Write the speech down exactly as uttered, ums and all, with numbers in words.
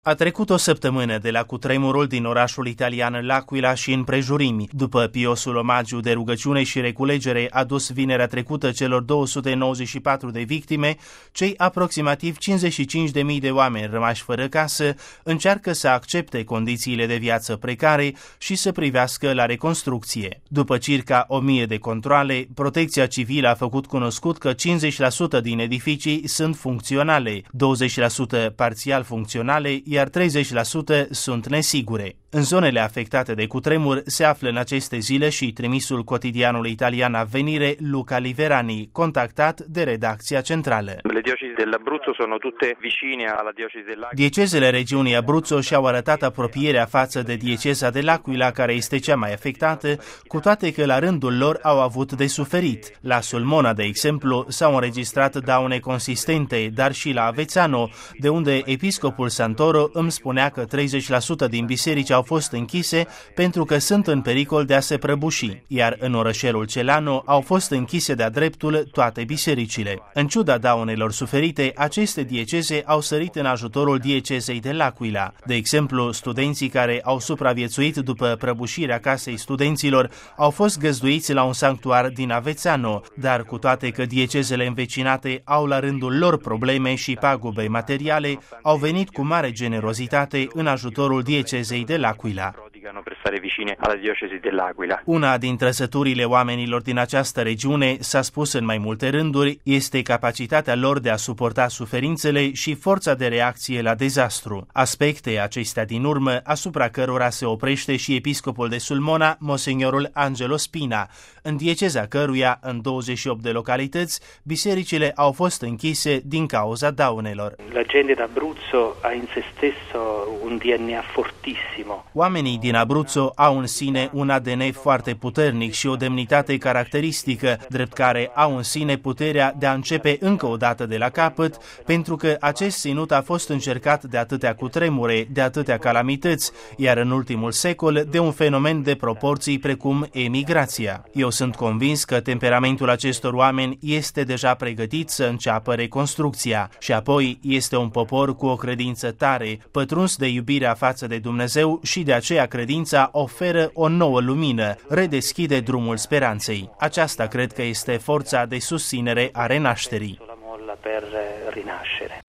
A trecut o săptămână de la cutremurul din orașul italian L'Aquila și împrejurimi, după piosul omagiu de rugăciune și reculegere adus vinerea trecută celor două sute nouăzeci și patru de victime, cei aproximativ cincizeci și cinci de mii de oameni rămași fără casă încearcă să accepte condițiile de viață precare și să privească la reconstrucție. După circa o mie de controale, Protecția Civilă a făcut cunoscut că cincizeci la sută din edificii sunt funcționale, douăzeci la sută parțial funcționale, iar treizeci la sută sunt nesigure. În zonele afectate de cutremur se află în aceste zile și trimisul quotidianului italian Avvenire Luca Liverani, contactat de redacția centrală. Le diocesi dell'Abruzzo sono tutte vicine alla diocesi dell'Aquila. Diecezele regiunii Abruzzo și-au arătat apropierea față de dieceza de l'Aquila, care este cea mai afectată, cu toate că la rândul lor au avut de suferit. La Sulmona, de exemplu, s-au înregistrat daune consistente, dar și la Avezzano, de unde episcopul Santoro îmi spunea că treizeci la sută din biserici au fost închise pentru că sunt în pericol de a se prăbuși, iar în orășelul Celano au fost închise de-a dreptul toate bisericile. În ciuda daunelor suferite, aceste dieceze au sărit în ajutorul diecezei de l'Aquila. De exemplu, studenții care au supraviețuit după prăbușirea casei studenților au fost găzduiți la un sanctuar din Avezzano, dar cu toate că diecezele învecinate au la rândul lor probleme și pagube materiale, au venit cu mare generozitate în ajutorul diecezei de l'Aquila. Per stare vicine alla diocesi dell'Aquila. Una din trăsăturile oamenilor din această regiune, s-a spus în mai multe rânduri, este capacitatea lor de a suporta suferințele și forța de reacție la dezastru. Aspecte acestea din urmă, asupra cărora se oprește și episcopul de Sulmona, Monsignorul Angelo Spina, în dieceza căruia, în douăzeci și opt de localități, bisericile au fost închise din cauza daunelor. La gente d'Abruzzo ha in se stesso un D N A fortissimo. Oamenii din Abruzzo au în sine un A D N foarte puternic și o demnitate caracteristică, drept care au în sine puterea de a începe încă o dată de la capăt, pentru că acest ținut a fost încercat de atâtea cutremure, de atâtea calamități, iar în ultimul secol de un fenomen de proporții precum emigrația. Eu sunt convins că temperamentul acestor oameni este deja pregătit să înceapă reconstrucția și apoi este un popor cu o credință tare, pătruns de iubirea față de Dumnezeu și de aceea credința oferă o nouă lumină, redeschide drumul speranței. Aceasta cred că este forța de susținere a renașterii.